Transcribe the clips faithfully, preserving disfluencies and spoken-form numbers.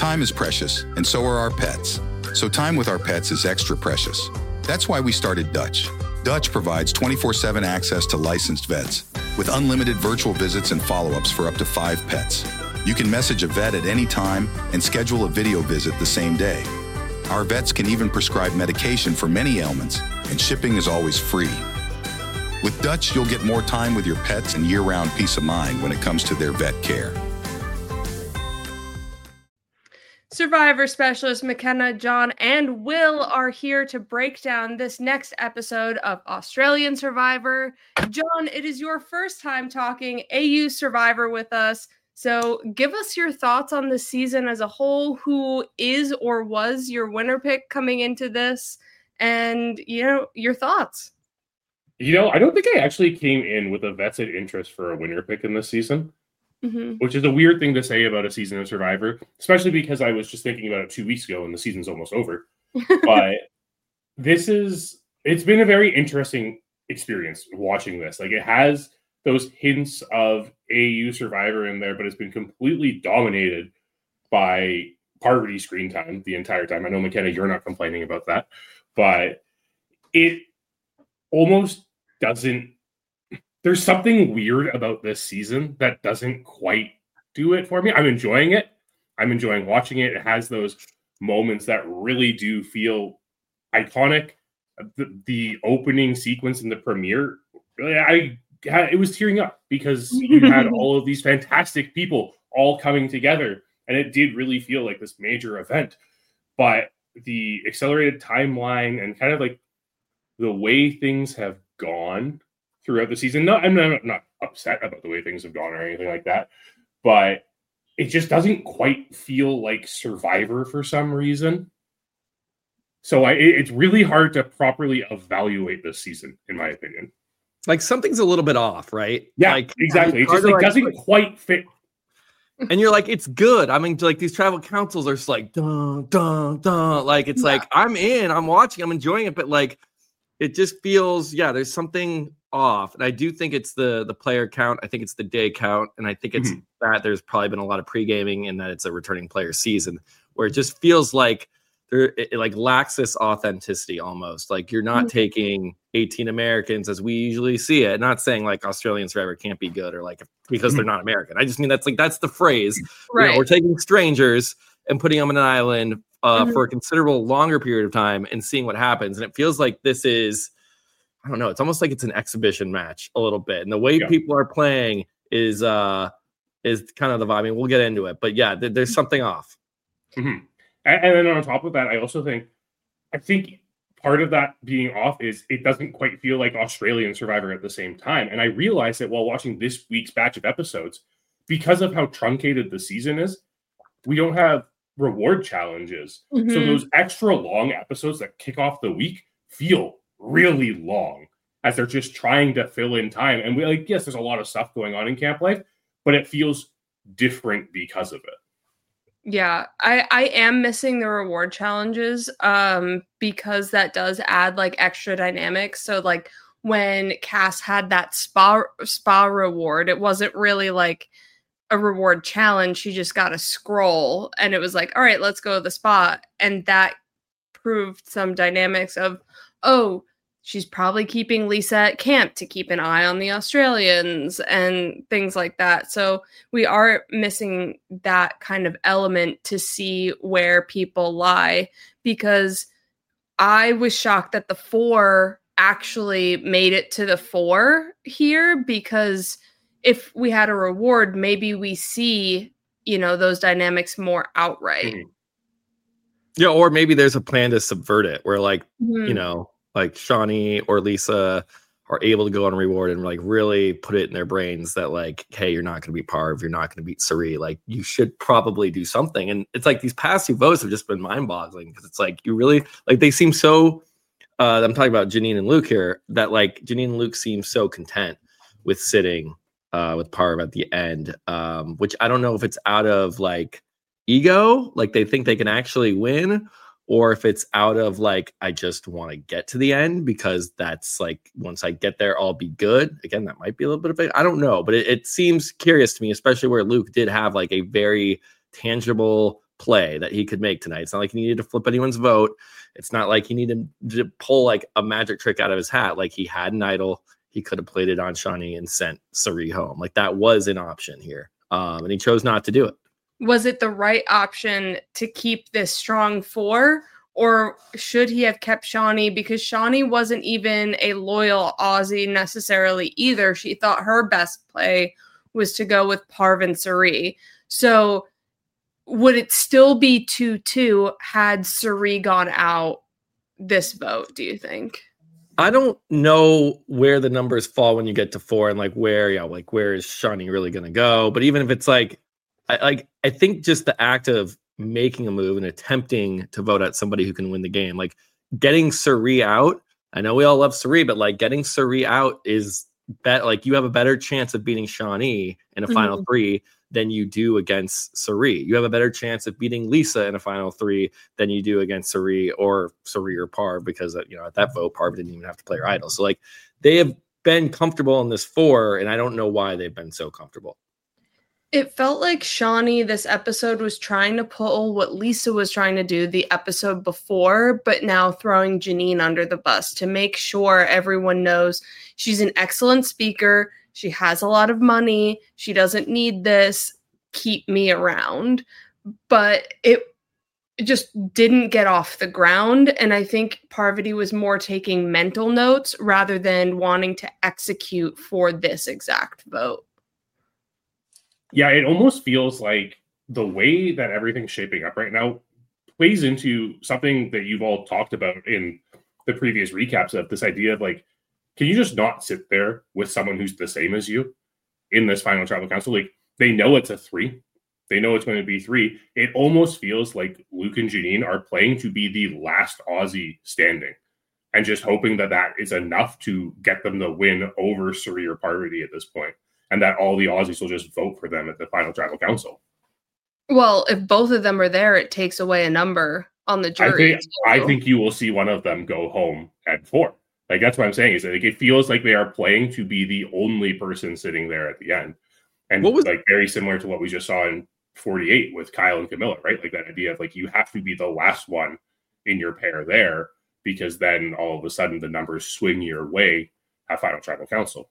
Time is precious, and so are our pets. So time with our pets is extra precious. That's why we started Dutch. Dutch provides twenty-four seven access to licensed vets with unlimited virtual visits and follow-ups for up to five pets. You can message a vet at any time and schedule a video visit the same day. Our vets can even prescribe medication for many ailments, and shipping is always free. With Dutch, you'll get more time with your pets and year-round peace of mind when it comes to their vet care. Survivor specialist McKenna, John, and Will are here to break down this next episode of Australian Survivor. John, it is your first time talking A U Survivor with us, so give us your thoughts on the season as a whole. Who is or was your winner pick coming into this? And, you know, your thoughts. You know, I don't think I actually came in with a vested interest for a winner pick in this season. Mm-hmm. Which is a weird thing to say about a season of Survivor, especially because I was just thinking about it two weeks ago and the season's almost over. But this is, it's been a very interesting experience watching this. Like, it has those hints of A U Survivor in there, but it's been completely dominated by Parvati screen time the entire time. I know, McKenna, you're not complaining about that, but it almost doesn't. There's something weird about this season that doesn't quite do it for me. I'm enjoying it. I'm enjoying watching it. It has those moments that really do feel iconic. The, the opening sequence in the premiere, I it was tearing up because you had all of these fantastic people all coming together, and it did really feel like this major event. But the accelerated timeline and kind of like the way things have gone throughout the season. No, I'm not, I'm not upset about the way things have gone or anything like that, but it just doesn't quite feel like Survivor for some reason. So I, it's really hard to properly evaluate this season, in my opinion. Like, something's a little bit off, right? Yeah, like, exactly. It just like, doesn't like, quite fit. And you're like, it's good. I mean, like, these tribal councils are just like, dun, dun, dun. Like, it's yeah. like, I'm in, I'm watching, I'm enjoying it, but like, it just feels, yeah, there's something off. And I do think it's the the player count. I think it's the day count. And I think it's mm-hmm. that there's probably been a lot of pre-gaming and that it's a returning player season where it just feels like there it, it like lacks this authenticity almost. Like, you're not mm-hmm. taking eighteen Americans as we usually see it. Not saying like Australian Survivor can't be good or like because mm-hmm. they're not American. I just mean that's like that's the phrase. Right. You know, we're taking strangers and putting them on an island uh, mm-hmm. for a considerable longer period of time and seeing what happens. And it feels like this is, I don't know, it's almost like it's an exhibition match a little bit. And the way yeah. people are playing is uh, is kind of the vibe. I mean, we'll get into it. But yeah, th- there's something off. Mm-hmm. And, and then on top of that, I also think, I think part of that being off is it doesn't quite feel like Australian Survivor at the same time. And I realized that while watching this week's batch of episodes, because of how truncated the season is, we don't have reward challenges. Mm-hmm. So those extra long episodes that kick off the week feel really long as they're just trying to fill in time. And we like, yes, there's a lot of stuff going on in camp life, but it feels different because of it. Yeah, I, I am missing the reward challenges um, because that does add like extra dynamics. So like when Cass had that spa spa reward, it wasn't really like a reward challenge. She just got a scroll and it was like, all right, let's go to the spa. And that proved some dynamics of, oh, she's probably keeping Lisa at camp to keep an eye on the Australians and things like that. So we are missing that kind of element to see where people lie, because I was shocked that the four actually made it to the four here, because if we had a reward, maybe we see, you know, those dynamics more outright. Mm-hmm. Yeah, or maybe there's a plan to subvert it where like, mm-hmm. you know, like Shawnee or Lisa are able to go on reward and like really put it in their brains that like, hey, you're not going to be Parv, you're not going to beat Sari. Like, you should probably do something. And it's like these past two votes have just been mind boggling because it's like, you really like, they seem so, uh, I'm talking about Janine and Luke here, that like Janine and Luke seem so content with sitting uh, with Parv at the end, um, which I don't know if it's out of like ego, like they think they can actually win, or if it's out of like, I just want to get to the end because that's like, once I get there, I'll be good. Again, that might be a little bit of it. I don't know, but it, it seems curious to me, especially where Luke did have like a very tangible play that he could make tonight. It's not like he needed to flip anyone's vote. It's not like he needed to pull like a magic trick out of his hat. Like he had an idol. He could have played it on Shani and sent Cirie home. Like that was an option here. Um, and he chose not to do it. Was it the right option to keep this strong four, or should he have kept Shani? Because Shani wasn't even a loyal Aussie necessarily either. She thought her best play was to go with Parv and Cirie. So would it still be two two had Cirie gone out this vote, do you think? I don't know where the numbers fall when you get to four and like where, yeah, like where is Shani really going to go? But even if it's like, I like, I think just the act of making a move and attempting to vote at somebody who can win the game, like getting Cirie out. I know we all love Cirie, but like getting Cirie out is bet like you have a better chance of beating Shani in a mm-hmm. final three than you do against Cirie. You have a better chance of beating Lisa in a final three than you do against Cirie or Cirie or Parv, because you know at that vote Parv didn't even have to play her idol. So like they have been comfortable in this four, and I don't know why they've been so comfortable. It felt like Shani this episode was trying to pull what Lisa was trying to do the episode before, but now throwing Jeanine under the bus to make sure everyone knows she's an excellent speaker. She has a lot of money. She doesn't need this. Keep me around. But it just didn't get off the ground. And I think Parvati was more taking mental notes rather than wanting to execute for this exact vote. Yeah, it almost feels like the way that everything's shaping up right now plays into something that you've all talked about in the previous recaps of this idea of like, can you just not sit there with someone who's the same as you in this final tribal council? Like they know it's a three. They know it's going to be three. It almost feels like Luke and Jeanine are playing to be the last Aussie standing and just hoping that that is enough to get them the win over Cirie or Parvati at this point. And that all the Aussies will just vote for them at the final tribal council. Well, if both of them are there, it takes away a number on the jury. I think, I think you will see one of them go home at four. Like, that's what I'm saying, is that like, it feels like they are playing to be the only person sitting there at the end. And what was like very similar to what we just saw in forty-eight with Kyle and Camilla, right? Like that idea of like, you have to be the last one in your pair there, because then all of a sudden the numbers swing your way at final tribal council.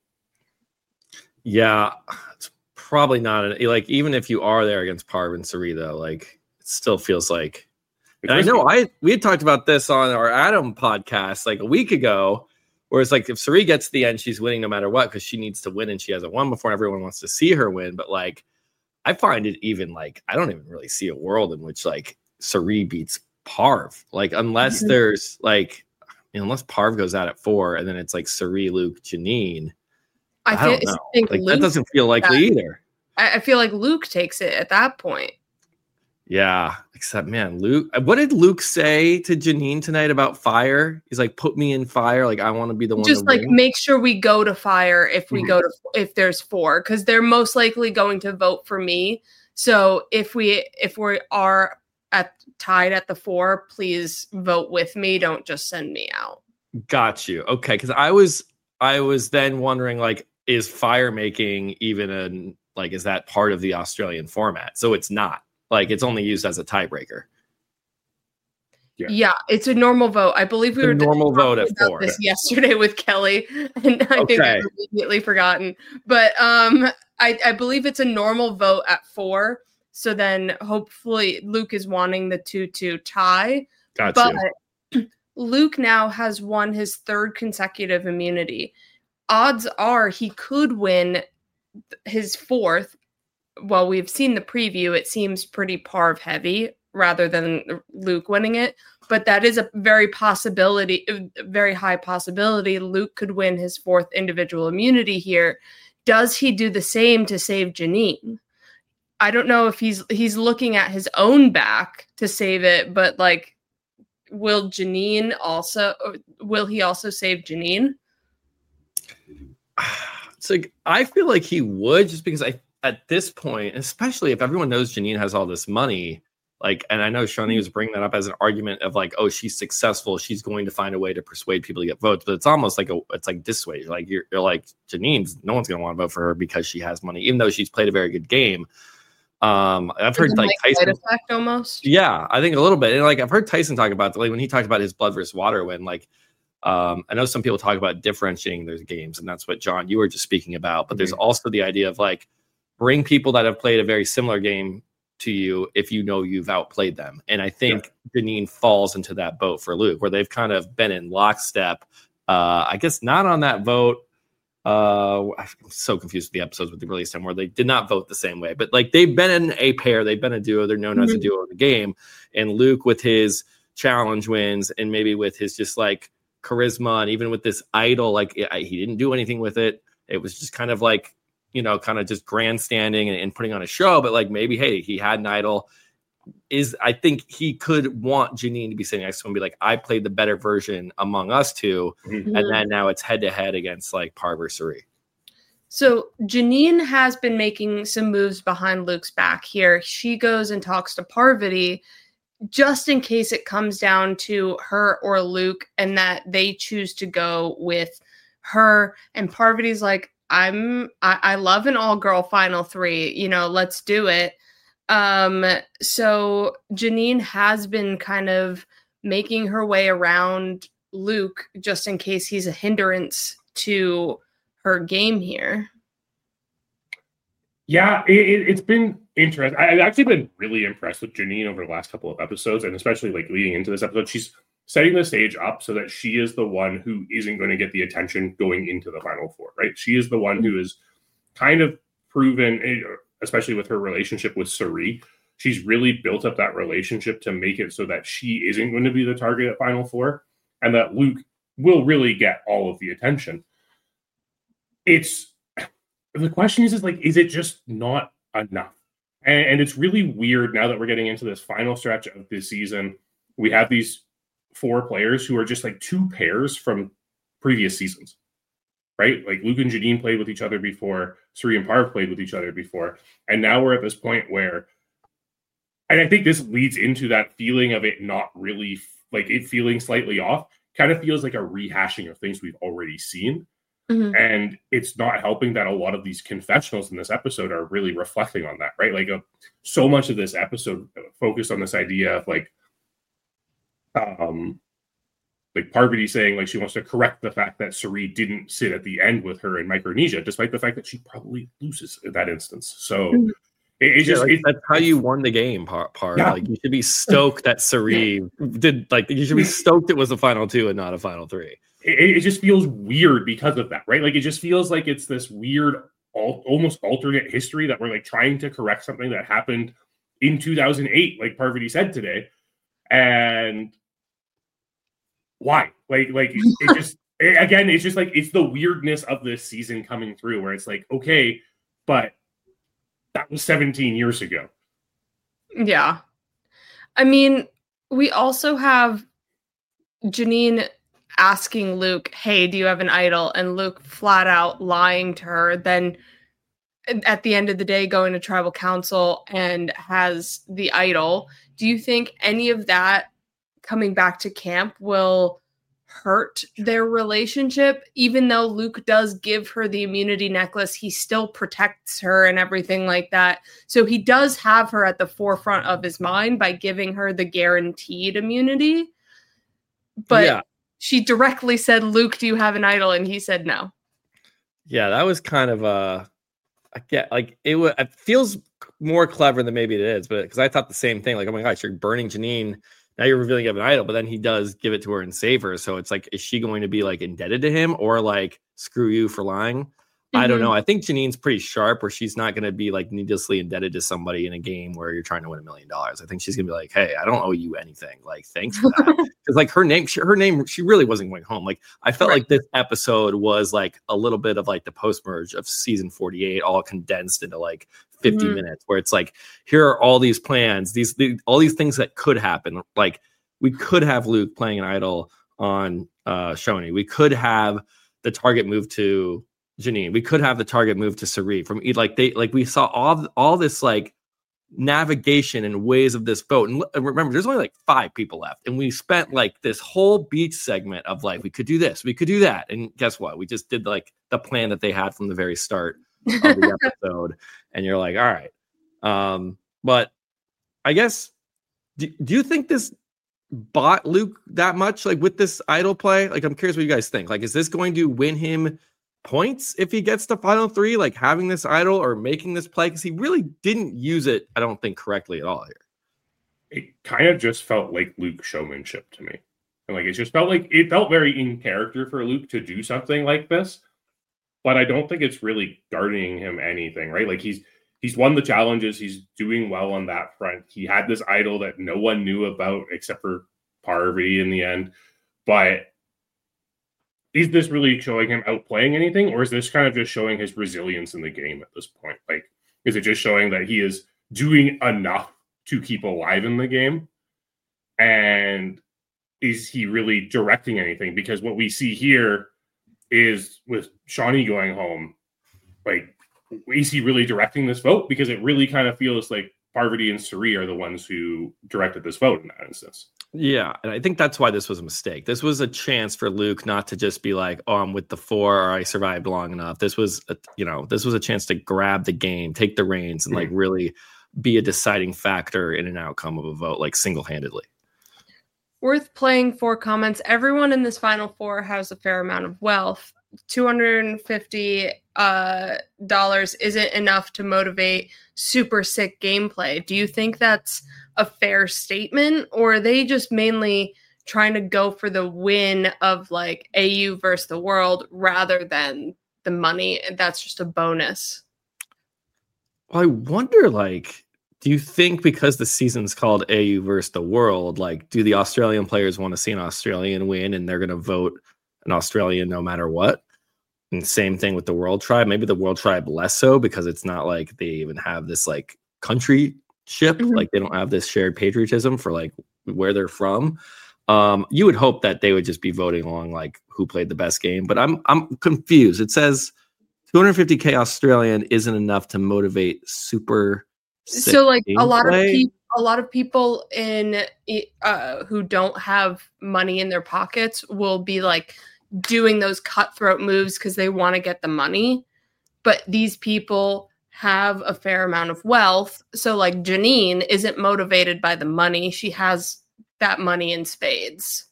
Yeah, it's probably not an, like even if you are there against Parv and Cirie, though, like it still feels like. And I know I we had talked about this on our Adam podcast like a week ago, where it's like if Cirie gets to the end, she's winning no matter what because she needs to win and she hasn't won before. Everyone wants to see her win, but like I find it even like I don't even really see a world in which like Cirie beats Parv, like unless mm-hmm. there's like you know, unless Parv goes out at four and then it's like Cirie, Luke, Jeanine. I, I don't know. Think like, that doesn't feel likely that, either. I, I feel like Luke takes it at that point. Yeah, except man, Luke. What did Luke say to Jeanine tonight about fire? He's like, "Put me in fire. Like I want to be the one." Just to like win. Make sure we go to fire if we mm-hmm. go to if there's four, because they're most likely going to vote for me. So if we if we are at tied at the four, please vote with me. Don't just send me out. Got you. Okay, because I was I was then wondering like. Is fire making even a like is that part of the Australian format? So it's not like it's only used as a tiebreaker. Yeah, yeah it's a normal vote. I believe we it's were a normal vote at four this yesterday with Kelly, and I okay. think I've immediately forgotten. But um, I, I believe it's a normal vote at four. So then hopefully Luke is wanting the two two tie. Gotcha. But Luke now has won his third consecutive immunity. Odds are he could win his fourth. Well, we've seen the preview. It seems pretty Parv heavy rather than Luke winning it. But that is a very possibility, very high possibility. Luke could win his fourth individual immunity here. Does he do the same to save Jeanine? I don't know if he's he's looking at his own back to save it, but like, will Jeanine also? Will he also save Jeanine? It's like I feel like he would, just because I at this point, especially if everyone knows Jeanine has all this money, like, and I know Shani was bringing that up as an argument of like, oh, she's successful, she's going to find a way to persuade people to get votes, but it's almost like a it's like dissuade. Like you're, you're like Jeanine's, no one's going to want to vote for her because she has money, even though she's played a very good game. Um, I've heard like, like Tyson effect almost. Yeah, I think a little bit. And like I've heard Tyson talk about like when he talked about his blood versus water win, like um, I know some people talk about differentiating their games, and that's what John, you were just speaking about. But mm-hmm. there's also the idea of like bring people that have played a very similar game to you if you know you've outplayed them. And I think yeah. Janine falls into that boat for Luke, where they've kind of been in lockstep. Uh, I guess not on that vote. Uh, I'm so confused with the episodes with the release time where they did not vote the same way, but like they've been in a pair, they've been a duo, they're known mm-hmm. as a duo in the game. And Luke with his challenge wins and maybe with his just like charisma and even with this idol, like he didn't do anything with it. It was just kind of like, you know, kind of just grandstanding and, and putting on a show, but like maybe, hey, he had an idol. Is I think he could want Janine to be sitting next to him and be like, I played the better version among us two. Mm-hmm. And then now it's head to head against like Parv or Cirie. So Janine has been making some moves behind Luke's back here. She goes and talks to Parvati just in case it comes down to her or Luke and that they choose to go with her. And Parvati's like, I'm, I, I love an all girl final three, you know, let's do it. Um, so Janine has been kind of making her way around Luke just in case he's a hindrance to her game here. Yeah, it, it, it's been interesting. I've actually been really impressed with Janine over the last couple of episodes, and especially like leading into this episode. She's setting the stage up so that she is the one who isn't going to get the attention going into the Final Four, right? She is the one who is kind of proven, especially with her relationship with Cirie, she's really built up that relationship to make it so that she isn't going to be the target at Final Four and that Luke will really get all of the attention. It's the question is, is like, is it just not enough? And, and it's really weird now that we're getting into this final stretch of this season. We have these four players who are just like two pairs from previous seasons. Right? Like Luke and Janine played with each other before. Cirie and Parv played with each other before. And now we're at this point where, and I think this leads into that feeling of it not really, like it feeling slightly off, kind of feels like a rehashing of things we've already seen. Mm-hmm. And it's not helping that a lot of these confessionals in this episode are really reflecting on that, right? Like a, so much of this episode focused on this idea of like, um, like Parvati saying like she wants to correct the fact that Cirie didn't sit at the end with her in Micronesia, despite the fact that she probably loses in that instance. So mm-hmm. it, it's yeah, just like, it, that's how you won the game. Part, part. Yeah. Like you should be stoked that Cirie did. Like you should be stoked it was a final two and not a final three. It, it just feels weird because of that, right? Like it just feels like it's this weird, al- almost alternate history that we're like trying to correct something that happened in two thousand eight, like Parvati said today, and. Why? Like, like it, it just it, again, it's just like it's the weirdness of this season coming through, where it's like, okay, but that was seventeen years ago. Yeah, I mean, we also have Janine asking Luke, "Hey, do you have an idol?" and Luke flat out lying to her. Then, at the end of the day, going to tribal council and has the idol. Do you think any of that coming back to camp will hurt their relationship? Even though Luke does give her the immunity necklace, he still protects her and everything like that. So he does have her at the forefront of his mind by giving her the guaranteed immunity. But yeah. She directly said, Luke, do you have an idol? And he said no. Yeah, that was kind of uh I get like it, w- it feels more clever than maybe it is, but because I thought the same thing, like, oh my gosh, you're burning Janine. Now you're revealing you have an idol, but then he does give it to her and save her. So it's like, is she going to be like indebted to him or like screw you for lying? Mm-hmm. I don't know. I think Janine's pretty sharp where she's not going to be like needlessly indebted to somebody in a game where you're trying to win a million dollars. I think she's going to be like, hey, I don't owe you anything. Like, thanks for that. Because like her name, she, her name, she really wasn't going home. Like I felt right. like this episode was like a little bit of like the post merge of season forty-eight, all condensed into like fifty mm-hmm. minutes, where it's like, here are all these plans, these, these all these things that could happen. Like we could have Luke playing an idol on uh, Shoni. We could have the target move to Janine. We could have the target move to Cirie. From like they like we saw all all this like navigation and ways of this boat. And remember, there's only like five people left, and we spent like this whole beach segment of like we could do this, we could do that, and guess what? We just did like the plan that they had from the very start of the episode. And you're like, all right, Um, but I guess, do, do you think this bought Luke that much? Like with this idol play? Like, I'm curious what you guys think. Like, is this going to win him points if he gets to final three, like having this idol or making this play? Because he really didn't use it, I don't think, correctly at all here. It kind of just felt like Luke showmanship to me. And like, it just felt like, it felt very in character for Luke to do something like this. But I don't think it's really garnering him anything, right? Like he's, he's won the challenges. He's doing well on that front. He had this idol that no one knew about except for Parvati in the end. But is this really showing him outplaying anything? Or is this kind of just showing his resilience in the game at this point? Like, is it just showing that he is doing enough to keep alive in the game? And is he really directing anything? Because what we see here is with Shawnee going home, like, is he really directing this vote? Because it really kind of feels like Parvati and Cirie are the ones who directed this vote in that instance. Yeah, and I think that's why this was a mistake. This was a chance for Luke not to just be like, oh, I'm with the four, or I survived long enough. This was, a, you know, this was a chance to grab the game, take the reins, and mm-hmm. like really be a deciding factor in an outcome of a vote, like single-handedly. Worth playing for comments. Everyone in this final four has a fair amount of wealth. two hundred fifty dollars uh, isn't enough to motivate super sick gameplay. Do you think that's a fair statement, or are they just mainly trying to go for the win of like A U versus the world rather than the money? That's just a bonus. Well, I wonder, like, do you think because the season's called A U versus the world, like, do the Australian players want to see an Australian win and they're going to vote an Australian no matter what? And same thing with the World Tribe. Maybe the World Tribe less so because it's not like they even have this like country ship. Mm-hmm. Like they don't have this shared patriotism for like where they're from. Um, you would hope that they would just be voting along like who played the best game. But I'm I'm confused. It says two hundred fifty K Australian isn't enough to motivate super. So like a lot of people, a lot of people in uh, who don't have money in their pockets will be like doing those cutthroat moves because they want to get the money. But these people have a fair amount of wealth. So like Janine isn't motivated by the money. She has that money in spades.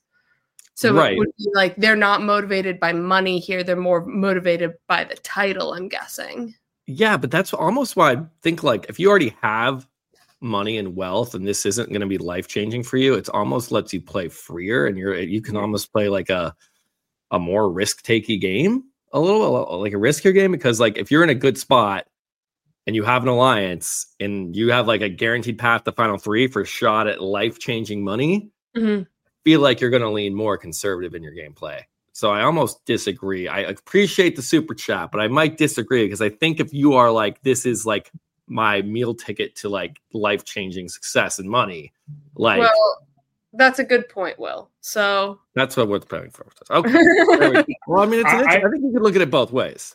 So right. It would be like they're not motivated by money here. They're more motivated by the title, I'm guessing. Yeah, but that's almost why I think like if you already have money and wealth and this isn't going to be life-changing for you, it's almost lets you play freer and you're you can almost play like a a more risk-takey game, a little like a riskier game, because like if you're in a good spot and you have an alliance and you have like a guaranteed path to final three for shot at life-changing money, mm-hmm. feel like you're going to lean more conservative in your gameplay. So I almost disagree. I appreciate the super chat, but I might disagree because I think if you are like, this is like my meal ticket to like life-changing success and money, like well, that's a good point, Will. So that's what we're paying for. Okay. Well, I mean, it's an I, I think you can look at it both ways.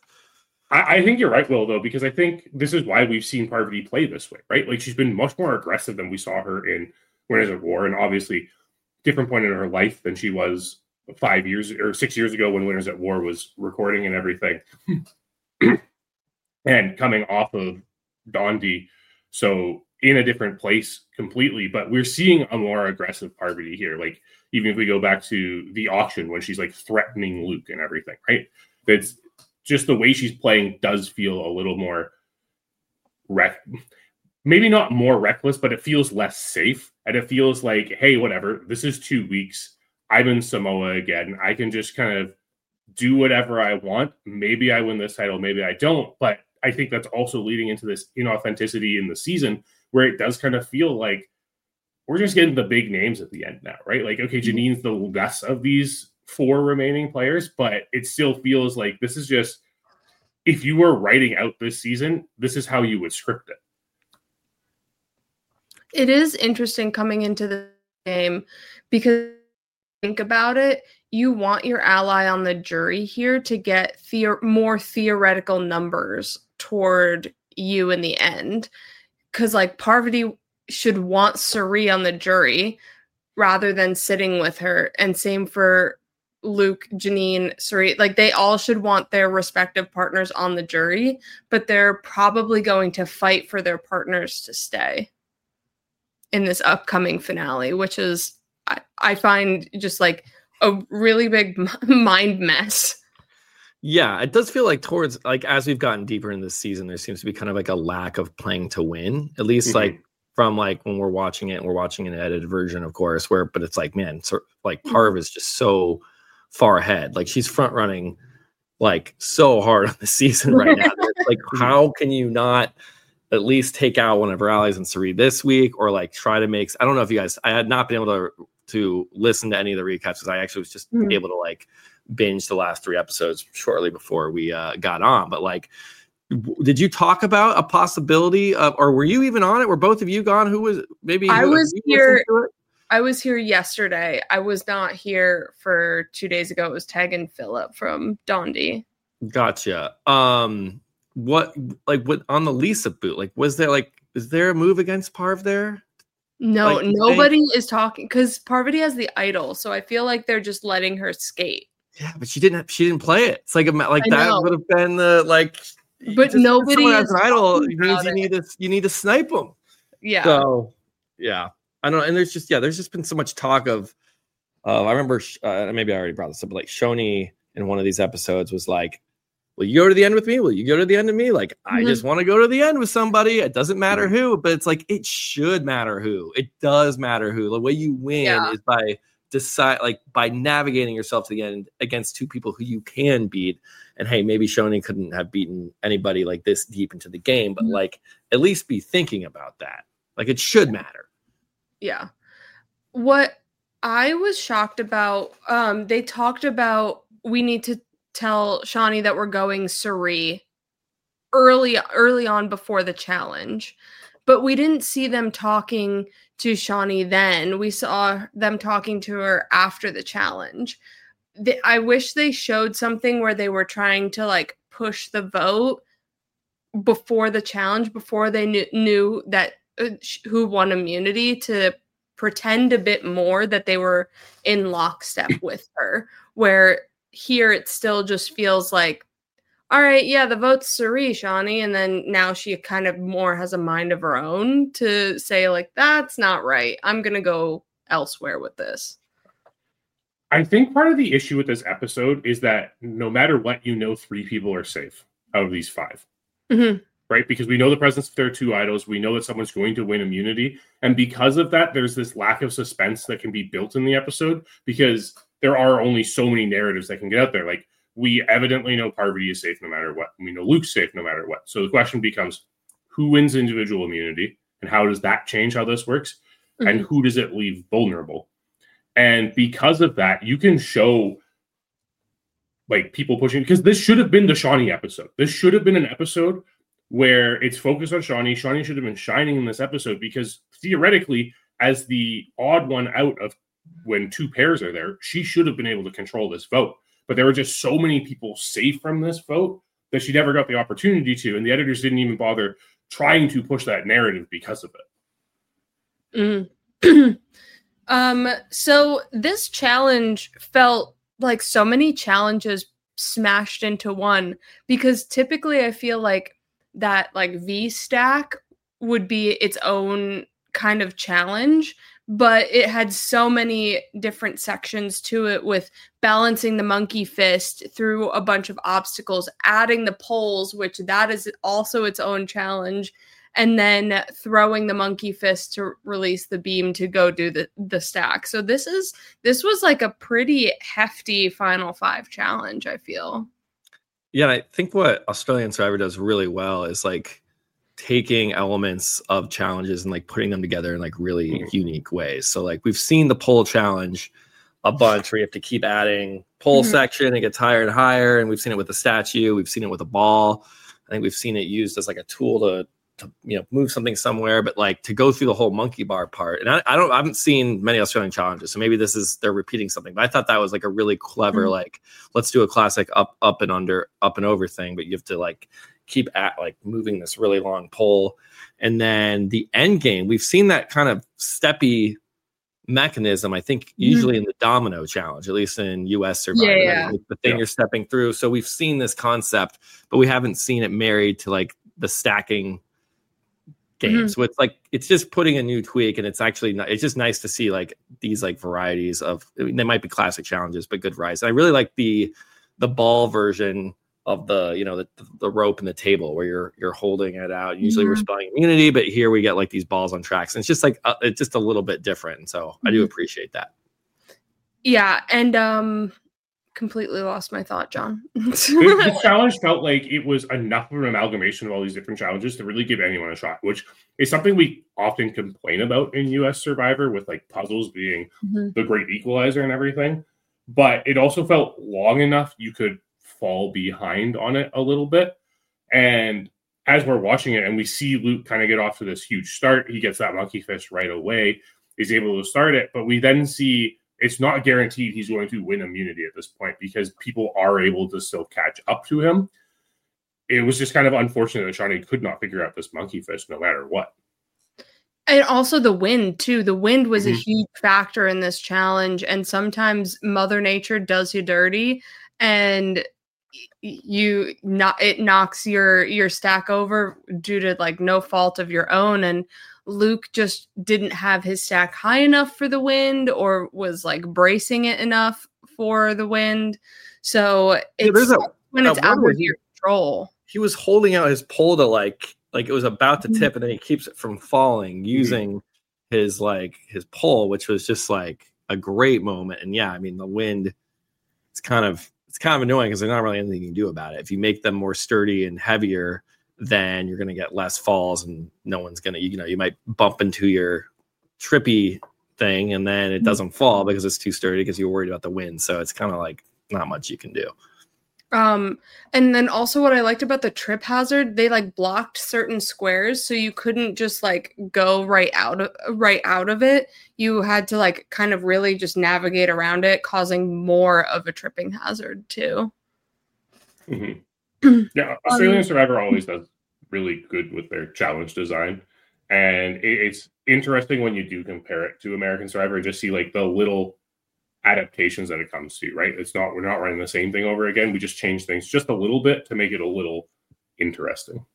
I, I think you're right, Will, though, because I think this is why we've seen Parvati play this way, right? Like she's been much more aggressive than we saw her in Winners at War, and obviously different point in her life than she was five years or six years ago when Winners at War was recording and everything. And coming off of Dondi, so in a different place completely, but we're seeing a more aggressive Parvati here. Like even if we go back to the auction when she's like threatening Luke and everything, right? It's just the way she's playing does feel a little more wreck, maybe not more reckless, but it feels less safe. And it feels like, hey, whatever, this is two weeks. I'm in Samoa again. I can just kind of do whatever I want. Maybe I win this title, maybe I don't. But I think that's also leading into this inauthenticity in the season where it does kind of feel like we're just getting the big names at the end now, right? Like, okay, Janine's the less of these four remaining players, but it still feels like this is just, if you were writing out this season, this is how you would script it. It is interesting coming into the game because think about it, you want your ally on the jury here to get the- more theoretical numbers toward you in the end. Because like Parvati should want Cirie on the jury rather than sitting with her. And same for Luke, Janine, Cirie, like they all should want their respective partners on the jury, but they're probably going to fight for their partners to stay in this upcoming finale, which is, I, I find just like a really big mind mess. Yeah, it does feel like towards like as we've gotten deeper in this season, there seems to be kind of like a lack of playing to win, at least mm-hmm. like from like when we're watching it, we're watching an edited version, of course, where but it's like, man, so, like Parv is just so far ahead. Like she's front running like so hard on the season right now. Like, how can you not at least take out one of her allies and Cirie this week, or like try to make, I don't know if you guys, I had not been able to to listen to any of the recaps because I actually was just mm-hmm. able to like binge the last three episodes shortly before we uh, got on. But like, w- did you talk about a possibility of, or were you even on it? Were both of you gone? Who was maybe? I was here. I was here yesterday. I was not here for two days ago. It was Tag and Philip from Dondi. Gotcha. Um, what like what on the Lisa boot? Like, was there like, is there a move against Parv there? No, like, nobody think? is talking because Parvati has the idol, so I feel like they're just letting her skate. Yeah, but she didn't. Have, she didn't play it. It's like a like I that know. would have been the like. But just, nobody has an idol. It means you it. need to you need to snipe them. Yeah. So yeah, I don't know. And there's just yeah, there's just been so much talk of. Uh, I remember uh, maybe I already brought this up, but like Shoni in one of these episodes was like, "Will you go to the end with me? Will you go to the end of me?" Like mm-hmm. I just want to go to the end with somebody. It doesn't matter mm-hmm. who, but it's like it should matter who. It does matter who. The way you win yeah. is by. decide like by navigating yourself to the end against two people who you can beat. And hey, maybe Shoni couldn't have beaten anybody like this deep into the game, but mm-hmm. like at least be thinking about that. Like it should matter. Yeah. What I was shocked about, um, they talked about we need to tell Shani that we're going Cirie early, early on before the challenge. But we didn't see them talking to Shani then. We saw them talking to her after the challenge. The, I wish they showed something where they were trying to like push the vote before the challenge, before they knew, knew that uh, who won immunity, to pretend a bit more that they were in lockstep with her. Where here it still just feels like, all right, yeah, the vote's Cirie, Shani, and then now she kind of more has a mind of her own to say, like, that's not right. I'm going to go elsewhere with this. I think part of the issue with this episode is that no matter what, you know, three people are safe out of these five. Mm-hmm. Right? Because we know the presence of their two idols. We know that someone's going to win immunity. And because of that, there's this lack of suspense that can be built in the episode because there are only so many narratives that can get out there. Like, we evidently know Parvati is safe no matter what. We know Luke's safe no matter what. So the question becomes, who wins individual immunity? And how does that change how this works? Mm-hmm. And who does it leave vulnerable? And because of that, you can show like people pushing, because this should have been the Shani episode. This should have been an episode where it's focused on Shani. Shani should have been shining in this episode because theoretically, as the odd one out of when two pairs are there, she should have been able to control this vote. But there were just so many people safe from this vote that she never got the opportunity to. And the editors didn't even bother trying to push that narrative because of it. Mm. um, so this challenge felt like so many challenges smashed into one, because typically I feel like that like V stack would be its own kind of challenge, but it had so many different sections to it, with balancing the monkey fist through a bunch of obstacles, adding the poles, which that is also its own challenge, and then throwing the monkey fist to release the beam to go do the, the stack. So this is this was like a pretty hefty Final Five challenge, I feel. Yeah, and I think what Australian Survivor does really well is like taking elements of challenges and like putting them together in like really mm-hmm. unique ways. So like we've seen the pole challenge a bunch where you have to keep adding pole mm-hmm. section. It gets higher and higher. And we've seen it with the statue. We've seen it with a ball. I think we've seen it used as like a tool to, to you know, move something somewhere, but like to go through the whole monkey bar part. And I, I don't, I haven't seen many Australian challenges. So maybe this is, they're repeating something, but I thought that was like a really clever, mm-hmm. like, let's do a classic up, up and under, up and over thing. But you have to like keep at like moving this really long pole. And then the end game, we've seen that kind of steppy mechanism, I think usually mm-hmm. in the domino challenge, at least in U S Survivor, yeah, yeah. Like the thing yeah. you're stepping through. So we've seen this concept, but we haven't seen it married to like the stacking game. Mm-hmm. So it's like, it's just putting a new tweak, and it's actually not, it's just nice to see like these like varieties of, I mean, they might be classic challenges, but good varieties. I really like the, the ball version of the, you know, the, the rope and the table where you're, you're holding it out. Usually mm-hmm. we're spelling immunity, but here we get like these balls on tracks, and it's just like, uh, it's just a little bit different. And so mm-hmm. I do appreciate that. Yeah. And, um, completely lost my thought, John. the, the challenge felt like it was enough of an amalgamation of all these different challenges to really give anyone a shot, which is something we often complain about in U S Survivor, with like puzzles being mm-hmm. the great equalizer and everything. But it also felt long enough you could fall behind on it a little bit. And as we're watching it and we see Luke kind of get off to this huge start, he gets that monkey fist right away, is able to start it. But we then see it's not guaranteed he's going to win immunity at this point, because people are able to still catch up to him. It was just kind of unfortunate that Shaunie could not figure out this monkey fist no matter what. And also the wind, too. The wind was mm-hmm. a huge factor in this challenge. And sometimes Mother Nature does you dirty, and you not it knocks your your stack over due to like no fault of your own. And Luke just didn't have his stack high enough for the wind, or was like bracing it enough for the wind. So it's yeah, a, when it's out of your control. He was holding out his pole to like like it was about to tip, and then he keeps it from falling using mm-hmm. his like his pole, which was just like a great moment. And yeah, I mean the wind, it's kind of it's kind of annoying because there's not really anything you can do about it. If you make them more sturdy and heavier, then you're going to get less falls, and no one's going to, you know, you might bump into your trippy thing and then it doesn't fall because it's too sturdy because you're worried about the wind. So it's kind of like not much you can do. Um, and then also what I liked about the trip hazard, they like blocked certain squares, so you couldn't just like go right out of right out of it. You had to like kind of really just navigate around it, causing more of a tripping hazard too. Mm-hmm. Yeah, Australian um, Survivor always does really good with their challenge design, and it, it's interesting when you do compare it to American Survivor, just see like the little adaptations that it comes to, right? It's not, we're not running the same thing over again. We just change things just a little bit to make it a little interesting.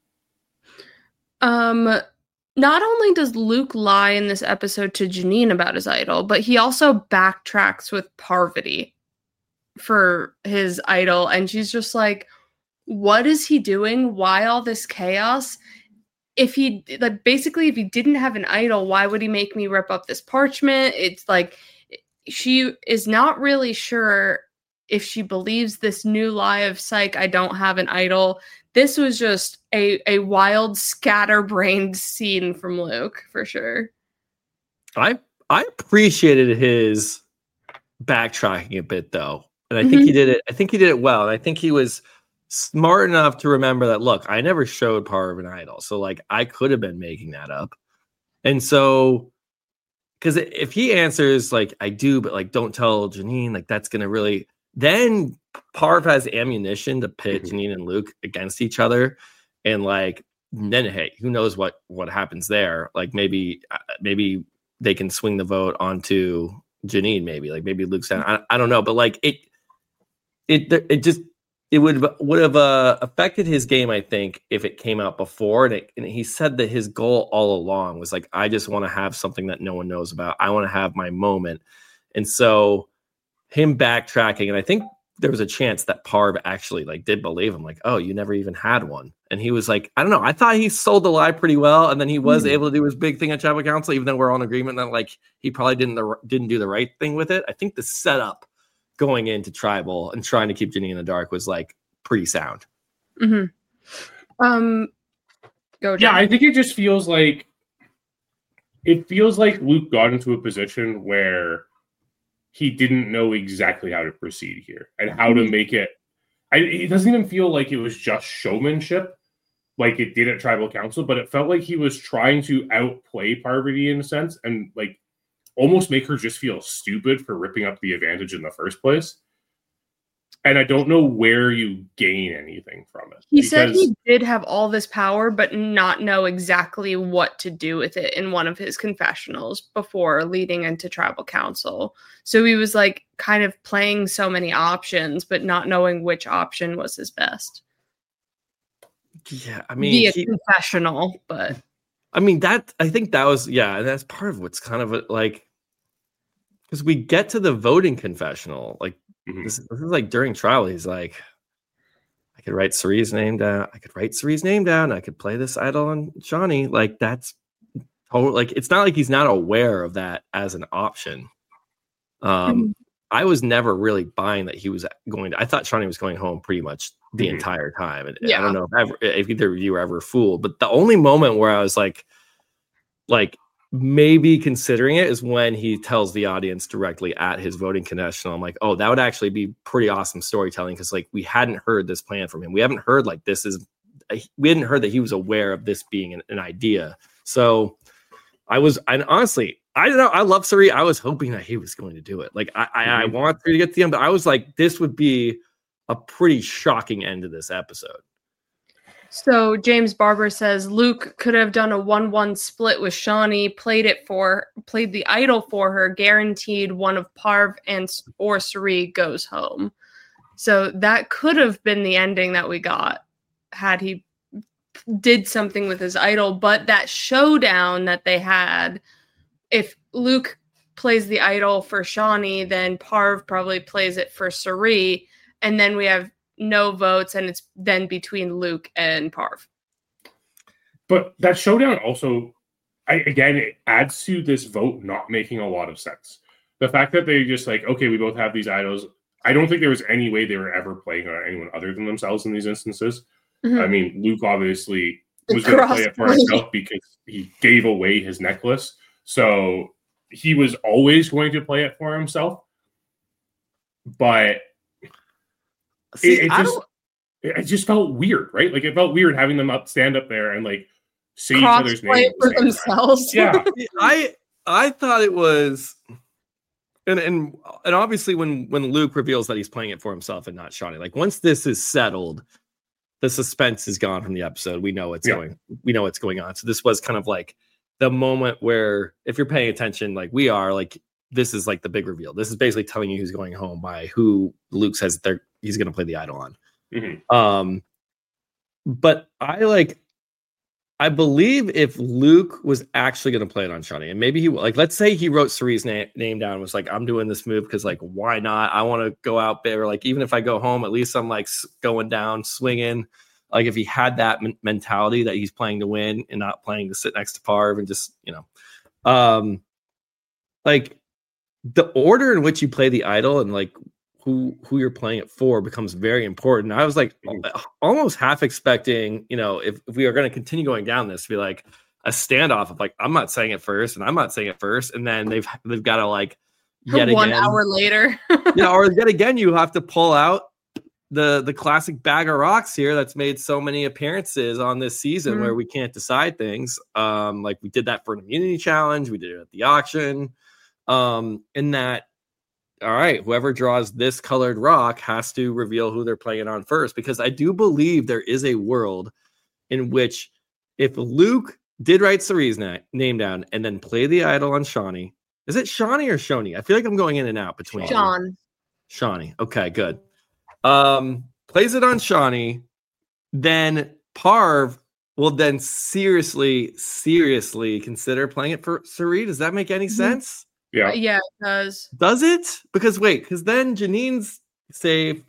Um, not only does Luke lie in this episode to Janine about his idol, but he also backtracks with Parvati for his idol. And she's just like, what is he doing? Why all this chaos? If he, like, basically, if he didn't have an idol, why would he make me rip up this parchment? It's like, she is not really sure if she believes this new lie of psych, I don't have an idol. This was just a, a wild, scatterbrained scene from Luke, for sure. I I appreciated his backtracking a bit, though. And I think Mm-hmm. he did it. I think he did it well. And I think he was smart enough to remember that, look, I never showed part of an idol. So, like, I could have been making that up. And so, because if he answers, like, I do, but, like, don't tell Janine, like, that's going to really, then Parv has ammunition to pit Mm-hmm. Janine and Luke against each other. And, like, then, hey, who knows what, what happens there? Like, maybe, maybe they can swing the vote onto Janine, maybe. Like, maybe Luke's down. I, I don't know. But, like, it, it, it just, it would would have uh, affected his game, I think, if it came out before. And, it, and he said that his goal all along was like, I just want to have something that no one knows about. I want to have my moment. And so him backtracking, and I think there was a chance that Parv actually like did believe him, like, oh, you never even had one. And he was like, I don't know. I thought he sold the lie pretty well. And then he was mm-hmm. able to do his big thing at Tribal Council, even though we're all in agreement that like he probably didn't the, didn't do the right thing with it. I think the setup going into Tribal and trying to keep Janine in the dark was like pretty sound. Mm-hmm. Um, go. Yeah, I think it just feels like it feels like Luke got into a position where he didn't know exactly how to proceed here and how to make it. I, it doesn't even feel like it was just showmanship like it did at Tribal Council, but it felt like he was trying to outplay Parvati in a sense and like almost make her just feel stupid for ripping up the advantage in the first place. And I don't know where you gain anything from it. He said he did have all this power, but not know exactly what to do with it in one of his confessionals before leading into tribal council. So he was like kind of playing so many options, but not knowing which option was his best. Yeah, I mean, via he, confessional, but I mean that I think that was yeah, that's part of what's kind of a, like because we get to the voting confessional, like mm-hmm. this, this is like during trial. He's like, I could write Cirie's name down. I could write Cirie's name down. I could play this idol on Shawnee. Like that's total. Like it's not like he's not aware of that as an option. Um, mm-hmm. I was never really buying that he was going to. I thought Shawnee was going home pretty much the mm-hmm. entire time. And yeah. I don't know if, ever, if either of you were ever fooled, but the only moment where I was like, like maybe considering it is when he tells the audience directly at his voting confessional. I'm like, oh, that would actually be pretty awesome storytelling because like we hadn't heard this plan from him. We haven't heard like this is. We hadn't heard that he was aware of this being an, an idea. So I was, and honestly. I don't know. I love Cirie. I was hoping that he was going to do it. Like I, I, I want Cirie to get to the end, but I was like, this would be a pretty shocking end to this episode. So James Barber says Luke could have done a one-one split with Shawnee, played it for, played the idol for her, guaranteed one of Parv and or Cirie goes home. So that could have been the ending that we got had he did something with his idol. But that showdown that they had. If Luke plays the idol for Shawnee, then Parv probably plays it for Cirie, and then we have no votes, and it's then between Luke and Parv. But that showdown also, I, again, it adds to this vote not making a lot of sense. The fact that they just like, okay, we both have these idols. I don't think there was any way they were ever playing on anyone other than themselves in these instances. Mm-hmm. I mean, Luke obviously was going to play it for himself because he gave away his necklace. So he was always going to play it for himself, but See, it, it just it just felt weird, right? Like it felt weird having them up, stand up there, and like say each other's names for themselves. Yeah, I I thought it was, and and and obviously when when Luke reveals that he's playing it for himself and not Shawnee, like once this is settled, the suspense is gone from the episode. We know what's yeah. going. We know what's going on. So this was kind of like. The moment where, if you're paying attention, like we are, like this is like the big reveal. This is basically telling you who's going home by who Luke says they're he's going to play the idol on. Mm-hmm. Um, but I like, I believe if Luke was actually going to play it on Shawnee, and maybe he like, let's say he wrote Cirie's name name down, and was like, I'm doing this move because like why not? I want to go out there. Like even if I go home, at least I'm like going down, swinging. Like if he had that m- mentality that he's playing to win and not playing to sit next to Parv and just, you know, um, like the order in which you play the idol and like who, who you're playing it for becomes very important. I was like almost half expecting, you know, if, if we are going to continue going down this to be like a standoff of like, I'm not saying it first and I'm not saying it first. And then they've, they've got to like yet one again, hour later, yeah, or yet again, you have to pull out the the classic bag of rocks here that's made so many appearances on this season mm-hmm. where we can't decide things. Um, like we did that for an immunity challenge. We did it at the auction. Um, in that, all right, whoever draws this colored rock has to reveal who they're playing on first, because I do believe there is a world in which if Luke did write Cirie's na- name down and then play the idol on Shawnee, is it Shawnee or Shawnee? I feel like I'm going in and out between Sean. Shawnee. Okay, good. Um, plays it on Shawnee, then Parv will then seriously, seriously consider playing it for Cirie. Does that make any mm-hmm. sense? Yeah. Uh, yeah, it does. Does it? Because wait, because then Janine's safe.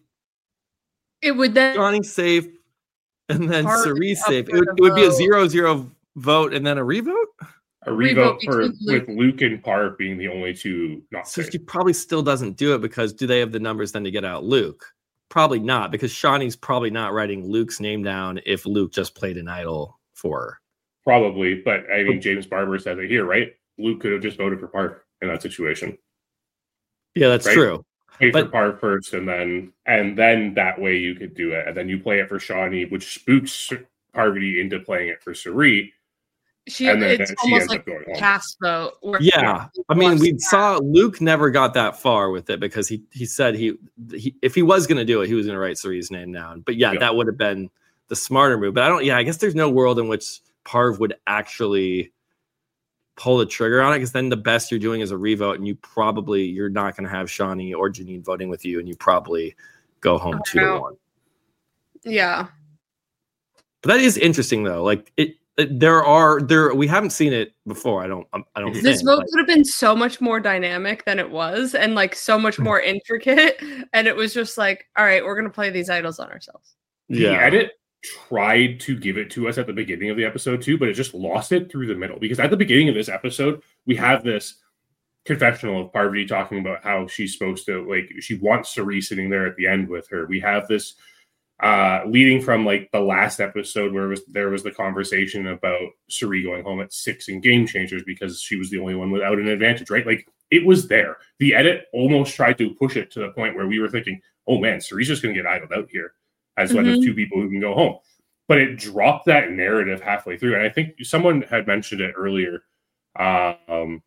It would then Johnny's safe, and then Cirie's safe. It would, it would be a zero zero vote and then a revote? A revote, revote for Luke. With Luke and Parv being the only two not So safe. she probably still doesn't do it because do they have the numbers then to get out Luke? Probably not, because Shawnee's probably not writing Luke's name down if Luke just played an idol for her. Probably, but I mean, James Barber says it here, right? Luke could have just voted for Parv in that situation. Yeah, that's right? true. Play but, for Parv first, and then and then that way you could do it, and then you play it for Shawnee, which spooks Parvati into playing it for Cirie. She and then it's she almost ends like up going home. cast vote. Yeah, I mean, we saw Luke never got that far with it because he he said he, he if he was going to do it, he was going to write Cerie's name down. But yeah, yeah, that would have been the smarter move. But I don't. Yeah, I guess there's no world in which Parv would actually pull the trigger on it, because then the best you're doing is a revote, and you probably you're not going to have Shawnee or Janine voting with you, and you probably go home two to one. Yeah, but that is interesting though. Like it. There are there we haven't seen it before. I don't I don't. This think, vote but... would have been so much more dynamic than it was, and like so much more intricate. And it was just like, all right, we're gonna play these idols on ourselves. Yeah, the edit tried to give it to us at the beginning of the episode too, but it just lost it through the middle. Because at the beginning of this episode, we have this confessional of Parvati talking about how she's supposed to, like, she wants Cirie sitting there at the end with her. We have this. Uh, leading from like the last episode where it was, there was the conversation about Cirie going home at six in Game Changers because she was the only one without an advantage, right? Like it was there. The edit almost tried to push it to the point where we were thinking, oh man, Cirie's just going to get idled out here as mm-hmm. one of two people who can go home. But it dropped that narrative halfway through. And I think someone had mentioned it earlier. Um,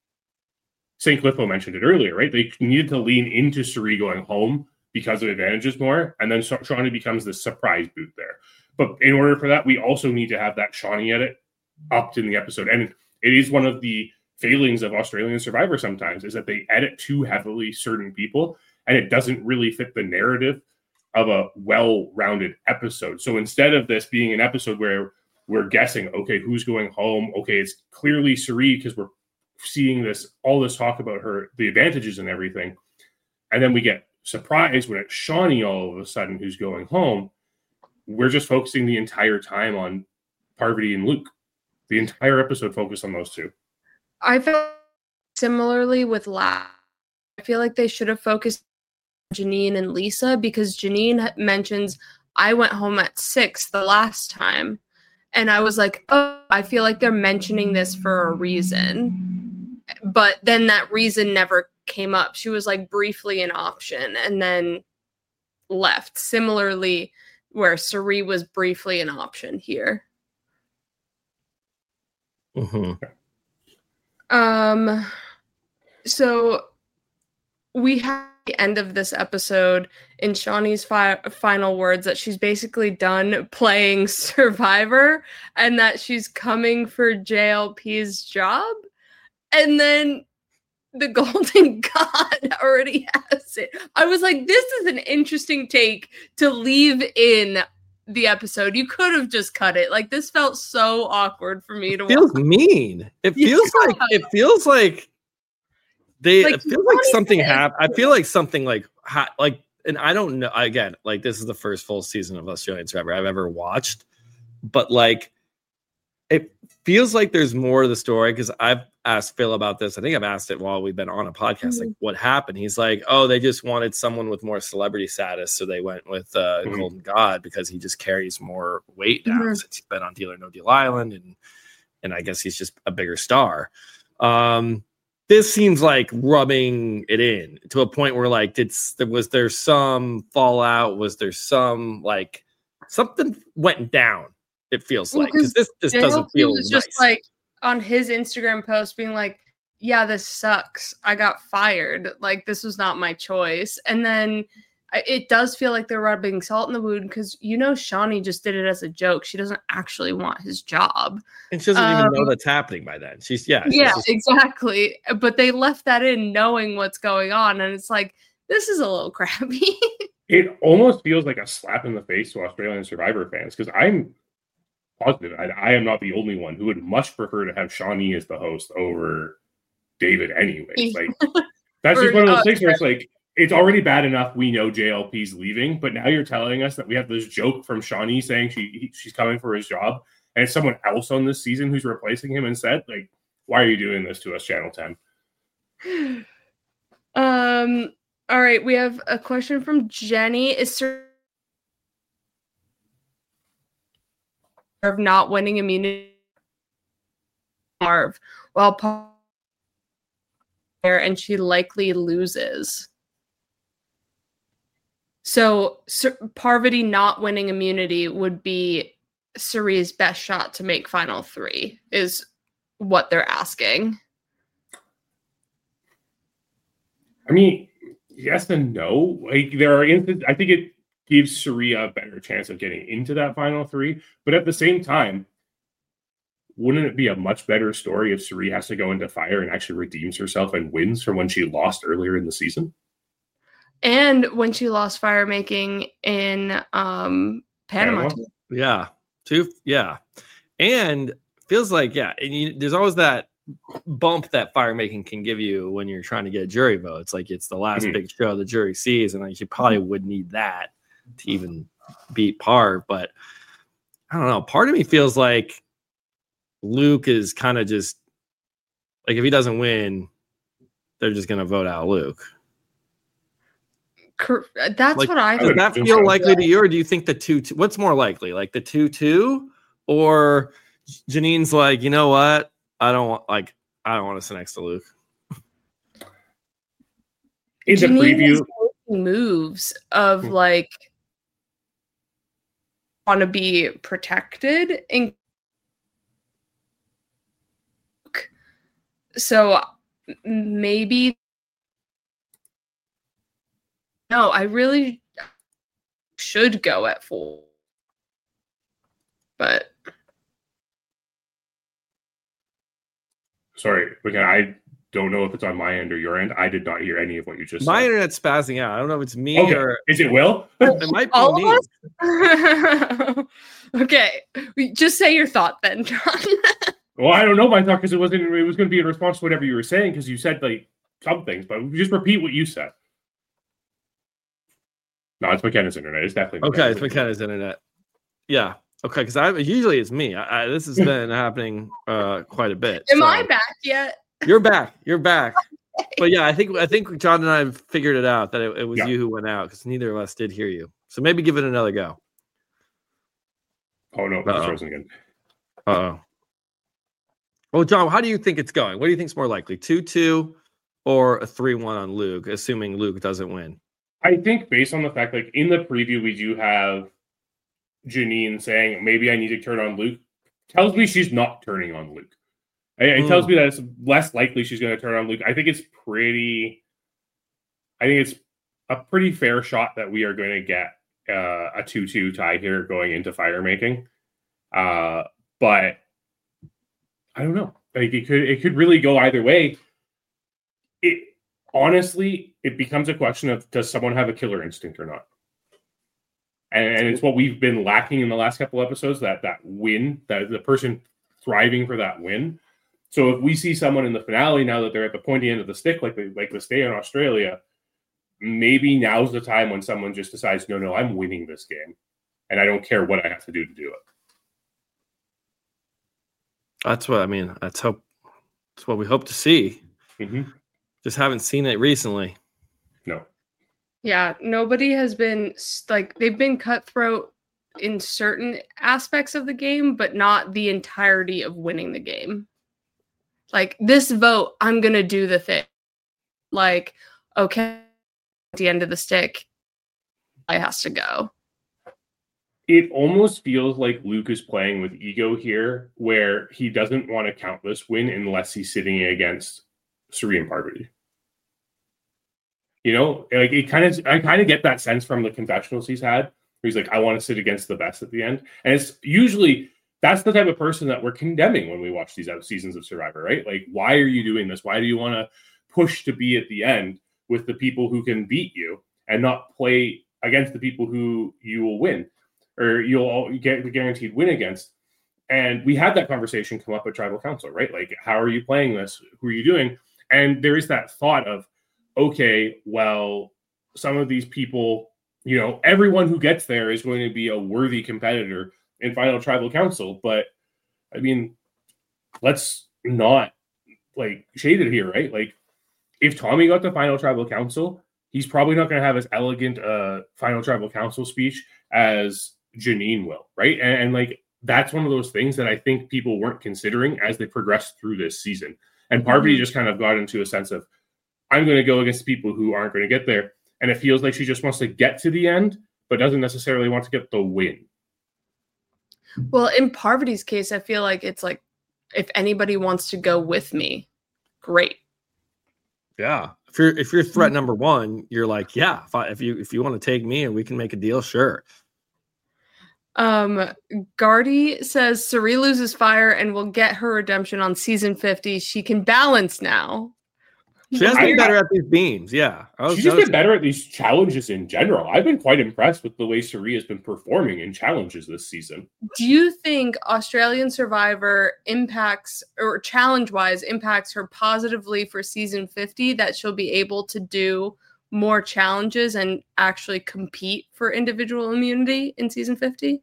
Saint Clifo mentioned it earlier, right? They needed to lean into Cirie going home because of advantages more, and then Shawnee becomes the surprise boot there. But in order for that, we also need to have that Shawnee edit upped in the episode. And it is one of the failings of Australian Survivor sometimes, is that they edit too heavily certain people, and it doesn't really fit the narrative of a well-rounded episode. So instead of this being an episode where we're guessing, okay, who's going home? Okay, it's clearly Cirie because we're seeing this, all this talk about her, the advantages and everything. And then we get surprised when it's Shawnee all of a sudden who's going home. We're just focusing the entire time on Parvati and Luke. The entire episode focused on those two. I felt similarly with La. I feel like they should have focused on Janine and Lisa, because Janine mentions, I went home at six the last time. And I was like, oh, I feel like they're mentioning this for a reason. But then that reason never came up. She was like briefly an option and then left. Similarly, where Cirie was briefly an option here. Mm-hmm. Um, so we have the end of this episode in Shawnee's fi- final words that she's basically done playing Survivor and that she's coming for J L P's job. And then the Golden God already has it. I was like, this is an interesting take to leave in the episode. You could have just cut it. Like, this felt so awkward for me to it feels watch. mean. It feels yeah. like it feels like they like, it feels like something happened. I feel like something like ha- like and I don't know, again, like this is the first full season of Australian Survivor I've ever watched, but like it feels like there's more to the story, because I've asked Phil about this. I think I've asked it while we've been on a podcast, mm-hmm. like what happened. He's like, oh, they just wanted someone with more celebrity status, so they went with uh, mm-hmm. Golden God because he just carries more weight now mm-hmm. since he's been on Deal or No Deal Island, and and I guess he's just a bigger star. Um, this seems like rubbing it in to a point where like, did was there some fallout? Was there some like something went down? It feels well, like because this just doesn't feel was nice. Just like on his Instagram post being like, yeah, this sucks. I got fired. Like, this was not my choice. And then it does feel like they're rubbing salt in the wound, because, you know, Shawnee just did it as a joke. She doesn't actually want his job. And she doesn't um, even know that's happening by then. She's, yeah. She's yeah, just... exactly. But they left that in knowing what's going on. And it's like, this is a little crappy. It almost feels like a slap in the face to Australian Survivor fans, because I'm positive. I, I am not the only one who would much prefer to have Shawnee as the host over David anyways. Like, that's just one of those things where it's like, it's already bad enough we know J L P's leaving, but now you're telling us that we have this joke from Shawnee saying she he, she's coming for his job, and it's someone else on this season who's replacing him instead. Like, why are you doing this to us, Channel ten? Um. All right, we have a question from Jenny. Is Sir of not winning immunity Marv while Paul there, and she likely loses. So, so Parvati not winning immunity would be Cirí's best shot to make final three is what they're asking. I mean, yes and no. Like there are instances, I think it gives Cirí a better chance of getting into that final three, but at the same time, wouldn't it be a much better story if Cirí has to go into Fire and actually redeems herself and wins from when she lost earlier in the season? And when she lost fire making in um, Panama. Panama. Yeah. Two, yeah. And feels like, yeah, and you, there's always that bump that fire making can give you when you're trying to get jury votes. Like it's the last mm-hmm. big show the jury sees, and like you probably would need that to even beat par. But I don't know. Part of me feels like Luke is kind of just like, if he doesn't win, they're just going to vote out Luke. That's like, what I does that feel likely to you, or do you think the two, two what's more likely, like the two two, or Janine's like, you know what, I don't want like I don't want to sit next to Luke. In the preview, moves of like want to be protected, and so maybe. No, I really should go at four. But sorry, again, I don't know if it's on my end or your end. I did not hear any of what you just my said. My internet's spazzing out. I don't know if it's me okay. or is it Will? It might be all me. Of us? Okay. Just say your thought then, John. Well, I don't know my thought because it wasn't it was gonna be in response to whatever you were saying, because you said like some things, but just repeat what you said. No, it's McKenna's internet. It's definitely McKenna's okay. It's McKenna's internet. Yeah. Okay. Because I usually it's me. I, I, this has been happening uh, quite a bit. Am so. I back yet? You're back. You're back. But yeah, I think I think John and I have figured it out that it, it was yeah. you who went out, because neither of us did hear you. So maybe give it another go. Oh no, it's frozen again. Uh oh. Well, John, how do you think it's going? What do you think is more likely, two two or a three one on Luke, assuming Luke doesn't win? I think based on the fact, like in the preview, we do have Janine saying, maybe I need to turn on Luke. Tells me she's not turning on Luke. It mm. tells me that it's less likely she's going to turn on Luke. I think it's pretty, I think it's a pretty fair shot that we are going to get uh, a two two tie here going into fire making. Uh, but I don't know. Like it could, it could really go either way. It honestly, it becomes a question of, does someone have a killer instinct or not? And, and it's what we've been lacking in the last couple episodes, that that win, that the person thriving for that win. So if we see someone in the finale now that they're at the pointy end of the stick, like they like they stay in Australia, maybe now's the time when someone just decides, no, no, I'm winning this game, and I don't care what I have to do to do it. That's what I mean. That's hope. That's what we hope to see. Mm-hmm. Just haven't seen it recently. No. Yeah, nobody has been like they've been cutthroat in certain aspects of the game, but not the entirety of winning the game. Like this vote, I'm gonna do the thing. Like, okay, at the end of the stick, I has to go. It almost feels like Luke is playing with ego here, where he doesn't want to count this win unless he's sitting against Cirí and Parvati. You know, like it kind of, I kind of get that sense from the confessionals he's had, where he's like, I want to sit against the best at the end. And it's usually, that's the type of person that we're condemning when we watch these out seasons of Survivor, right? Like, why are you doing this? Why do you want to push to be at the end with the people who can beat you and not play against the people who you will win or you'll get the guaranteed win against? And we had that conversation come up at Tribal Council, right? Like, how are you playing this? Who are you doing? And there is that thought of, okay, well, some of these people, you know, everyone who gets there is going to be a worthy competitor in Final Tribal Council. But, I mean, let's not, like, shade it here, right? Like, if Tommy got the Final Tribal Council, he's probably not going to have as elegant a Final Tribal Council speech as Janine will, right? And, and, like, that's one of those things that I think people weren't considering as they progressed through this season. And Parvati mm-hmm. just kind of got into a sense of, I'm going to go against people who aren't going to get there. And it feels like she just wants to get to the end, but doesn't necessarily want to get the win. Well, in Parvati's case, I feel like it's like, if anybody wants to go with me, great. Yeah. If you're if you're threat number one, you're like, yeah, if, I, if you if you want to take me and we can make a deal, sure. Um, Gardy says Cirie loses fire and will get her redemption on season fifty. She can balance now. She has been better at these beams, yeah. Was, She's just been better at these challenges in general. I've been quite impressed with the way Cirie has been performing in challenges this season. Do you think Australian Survivor impacts, or challenge-wise, impacts her positively for season fifty, that she'll be able to do more challenges and actually compete for individual immunity in season fifty?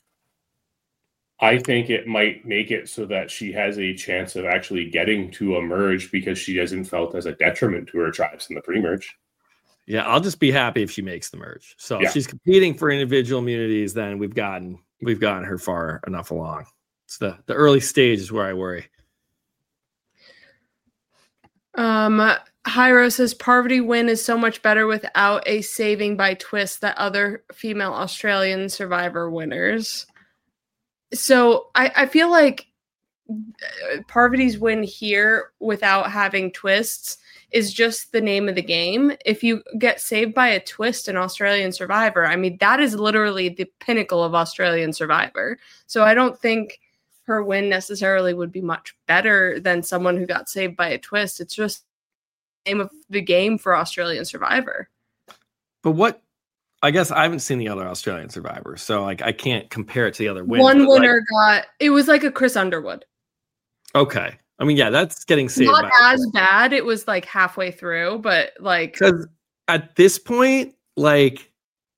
I think it might make it so that she has a chance of actually getting to a merge because she hasn't felt as a detriment to her tribes in the pre-merge. Yeah, I'll just be happy if she makes the merge. So yeah. if she's competing for individual immunities, then we've gotten we've gotten her far enough along. It's the, the early stage is where I worry. Um, Hyro says Parvati win is so much better without a saving by twist that other female Australian Survivor winners. So I, I feel like Parvati's win here without having twists is just the name of the game. If you get saved by a twist in Australian Survivor, I mean, that is literally the pinnacle of Australian Survivor. So I don't think her win necessarily would be much better than someone who got saved by a twist. It's just the name of the game for Australian Survivor. But what, I guess I haven't seen the other Australian Survivors, so like I can't compare it to the other winners. One winner like, got, it was like a Chris Underwood. Okay. I mean, yeah, that's getting saved. Not as bad. It was like halfway through, but like. Because at this point, like,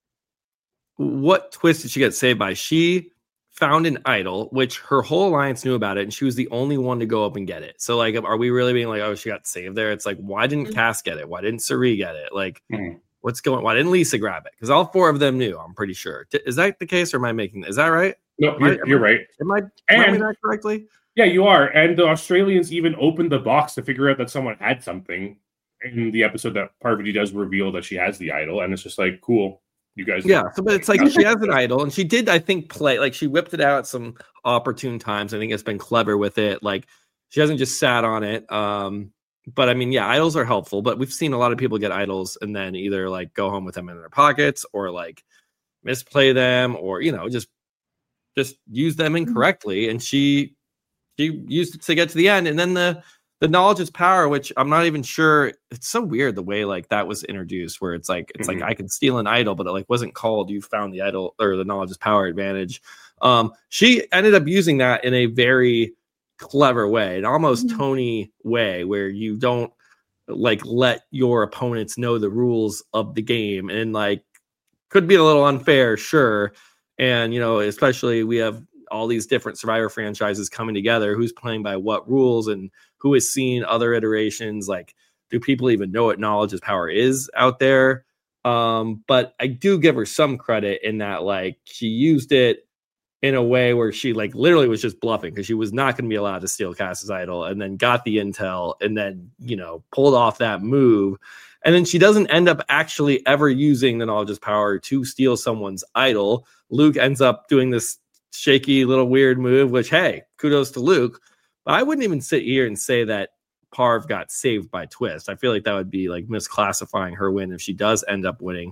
what twist did she get saved by? She found an idol, which her whole alliance knew about it, and she was the only one to go up and get it. So, like, are we really being like, oh, she got saved there? It's like, why didn't mm-hmm. Cass get it? Why didn't Cirie get it? Like, mm-hmm. what's going? Why didn't Lisa grab it? Because all four of them knew. I'm pretty sure. Is that the case, or am I making? Is that right? No, am you're, I, you're right. Am I and, that correctly? Yeah, you are. And the Australians even opened the box to figure out that someone had something in the episode that Parvati does reveal that she has the idol, and it's just like, cool. You guys, yeah. So, but it's like she has an idol, and she did, I think, play like she whipped it out at some opportune times. I think it's been clever with it. Like she hasn't just sat on it. Um, but I mean, yeah, idols are helpful. But we've seen a lot of people get idols and then either like go home with them in their pockets or like misplay them, or you know, just just use them incorrectly. And she she used it to get to the end, and then the. The knowledge is power, which I'm not even sure. It's so weird the way like that was introduced, where it's like it's mm-hmm. like I can steal an idol, but it like wasn't called you found the idol or the knowledge is power advantage. Um, she ended up using that in a very clever way, an almost mm-hmm. Tony way, where you don't like let your opponents know the rules of the game, and like could be a little unfair, sure. And you know, especially we have all these different Survivor franchises coming together, who's playing by what rules and who has seen other iterations. Like, do people even know what knowledge is power is out there? Um, but I do give her some credit in that, like, she used it in a way where she like literally was just bluffing because she was not going to be allowed to steal Cass's idol, and then got the intel and then, you know, pulled off that move. And then she doesn't end up actually ever using the knowledge is power to steal someone's idol. Luke ends up doing this shaky little weird move, which, hey, kudos to Luke. But I wouldn't even sit here and say that Parv got saved by twist. I feel like that would be like misclassifying her win if she does end up winning.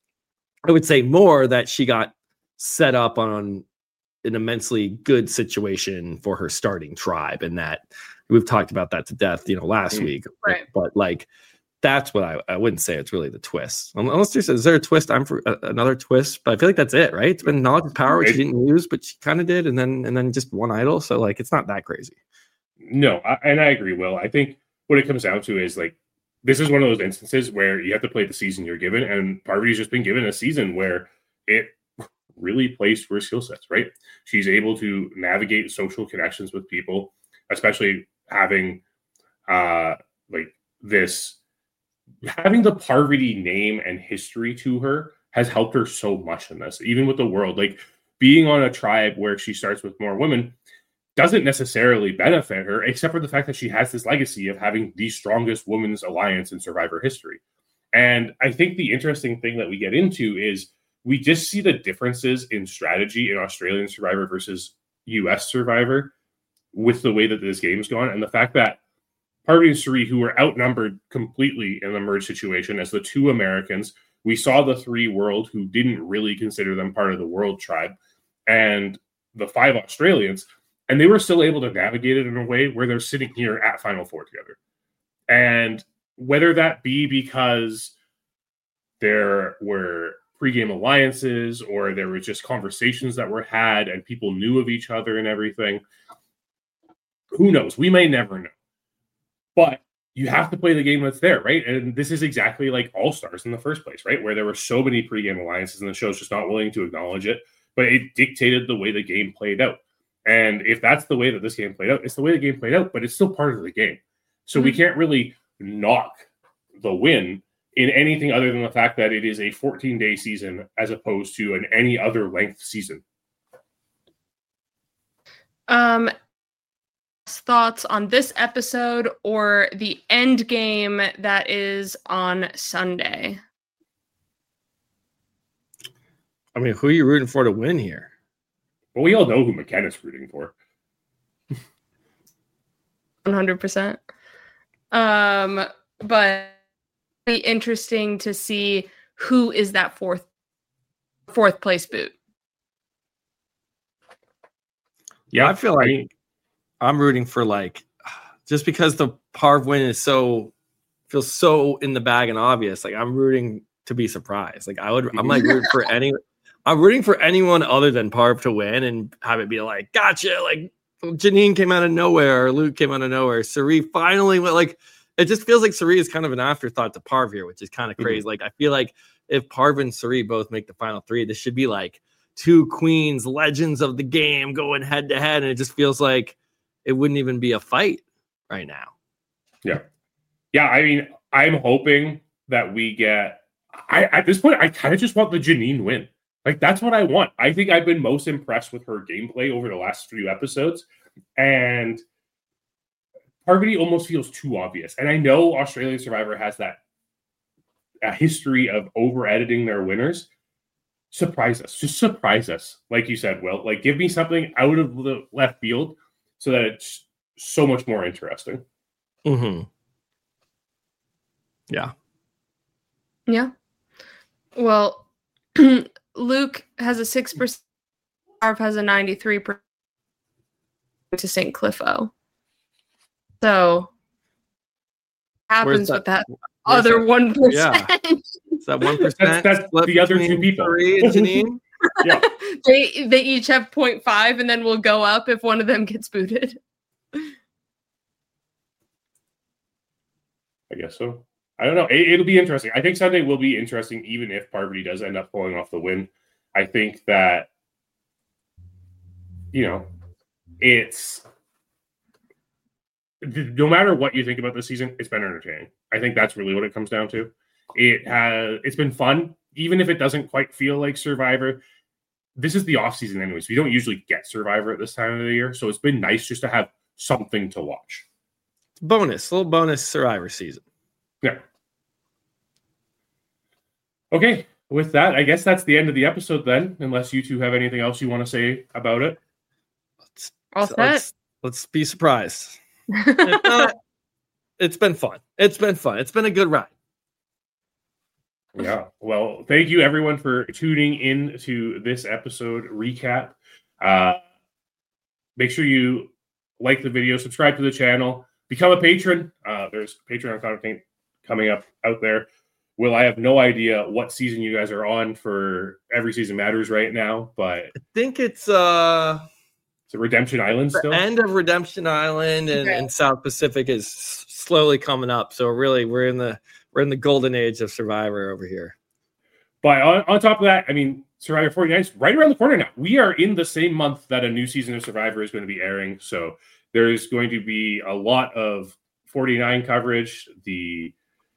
I would say more that she got set up on an immensely good situation for her starting tribe, and that we've talked about that to death, you know, last mm, week. Right. But, but like, that's what I, I wouldn't say it's really the twist. Unless there's is there a twist? I'm for uh, another twist, but I feel like that's it, right? It's been knowledge of power, which she didn't use, but she kind of did, and then and then just one idol. So like, it's not that crazy. No, I, and I agree, Will. I think what it comes down to is like, this is one of those instances where you have to play the season you're given, and Parvati's just been given a season where it really plays to her skill sets, right? She's able to navigate social connections with people, especially having uh like this. Having the Parvati name and history to her has helped her so much in this, even with the world. Like, being on a tribe where she starts with more women doesn't necessarily benefit her, except for the fact that she has this legacy of having the strongest women's alliance in Survivor history. And I think the interesting thing that we get into is we just see the differences in strategy in Australian Survivor versus U S Survivor with the way that this game's gone. And the fact that Parvati and Cirie, who were outnumbered completely in the merge situation as the two Americans, we saw the three world who didn't really consider them part of the world tribe, and the five Australians, and they were still able to navigate it in a way where they're sitting here at Final Four together. And whether that be because there were pregame alliances or there were just conversations that were had and people knew of each other and everything, who knows? We may never know. But you have to play the game that's there, right? And this is exactly like All-Stars in the first place, right? Where there were so many pregame alliances and the show's just not willing to acknowledge it, but it dictated the way the game played out. And if that's the way that this game played out, it's the way the game played out, but it's still part of the game. So mm-hmm. we can't really knock the win in anything other than the fact that it is a fourteen-day season as opposed to an any other length season. Um, thoughts on this episode or the end game that is on Sunday? I mean, who are you rooting for to win here? Well, we all know who McKenna's rooting for. one hundred percent. Um, but it'd be interesting to see who is that fourth fourth place boot. Yeah, I feel like I'm rooting for, like, just because the Parv win is so feels so in the bag and obvious. Like, I'm rooting to be surprised. Like, I would, I'm like rooting for any. I'm rooting for anyone other than Parv to win and have it be like, gotcha. Like, Janine came out of nowhere, or Luke came out of nowhere. Cirie finally went. Like, it just feels like Cirie is kind of an afterthought to Parv here, which is kind of crazy. Mm-hmm. Like, I feel like if Parv and Cirie both make the final three, this should be like two queens, legends of the game going head to head, and it just feels like it wouldn't even be a fight right now. Yeah. Yeah, I mean, I'm hoping that we get... I At this point, I kind of just want the Janine win. Like, that's what I want. I think I've been most impressed with her gameplay over the last few episodes, and Parvati almost feels too obvious. And I know Australian Survivor has that a history of over-editing their winners. Surprise us. Just surprise us. Like you said, Will. Like, give me something out of the left field so that it's so much more interesting. Mm-hmm. Yeah. Yeah. Well, Luke has a six percent. Parv has a ninety-three percent to Saint Cliffo. So, happens that, with that other that? one percent. Yeah. Is that one percent? That's, that's the other two people. Cirie and Janine? Yeah. They they each have zero point five, and then we'll go up if one of them gets booted. I guess so. I don't know. It, it'll be interesting. I think Sunday will be interesting, even if Parvati does end up pulling off the win. I think that, you know, it's no matter what you think about this season, it's been entertaining. I think that's really what it comes down to. It has. It's been fun, even if it doesn't quite feel like Survivor. This is the off season anyways. We don't usually get Survivor at this time of the year, so it's been nice just to have something to watch. Bonus, little bonus Survivor season. Yeah. Okay, with that, I guess that's the end of the episode then, unless you two have anything else you want to say about it. Let's, All set. Let's, let's be surprised. If not, it's been fun. It's been fun. It's been a good ride. Yeah. Well, thank you everyone for tuning in to this episode recap. Uh, make sure you like the video, subscribe to the channel, become a patron. Uh, there's Patreon content coming up out there. Will, I have no idea what season you guys are on for Every Season Matters right now, but I think it's uh it's a Redemption Island the still. End of Redemption Island, and, okay. and South Pacific is slowly coming up. So really, we're in the we're in the golden age of Survivor over here. But on, on top of that, I mean, Survivor forty-nine is right around the corner now. We are in the same month that a new season of Survivor is going to be airing. So there's going to be a lot of forty-nine coverage. The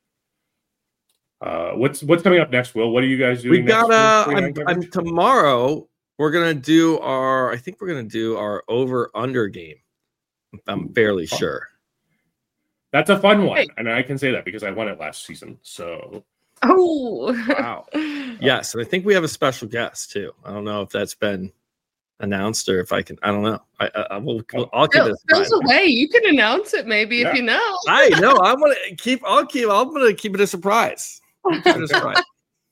uh, what's what's coming up next, Will? What are you guys doing? We got next uh, I'm, I'm, tomorrow. We're gonna do our. I think we're gonna do our over under game. I'm fairly sure. That's a fun one, and I can say that because I won it last season. So Oh, wow. Yes, and I think we have a special guest too. I don't know if that's been announced or if I can. I don't know. I, I, I will. I'll keep Phil, it. Phil's away. You can announce it maybe Yeah. if you know. I know. I'm gonna keep. I'll keep. I'm gonna keep it a surprise. Keep it a surprise.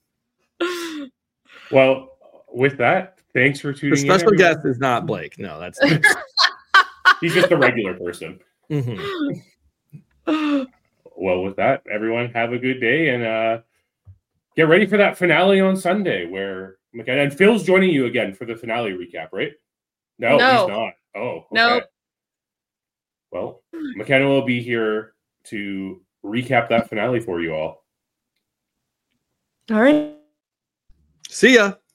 Well, with that, thanks for tuning The special in. guest is not Blake. No, that's. He's just a regular person. Mm-hmm. Well, with that, everyone have a good day and uh, get ready for that finale on Sunday where McKenna and Phil's joining you again for the finale recap, right? No, No. he's not. Oh, okay. Nope. Well, McKenna will be here to recap that finale for you all. All right. See ya.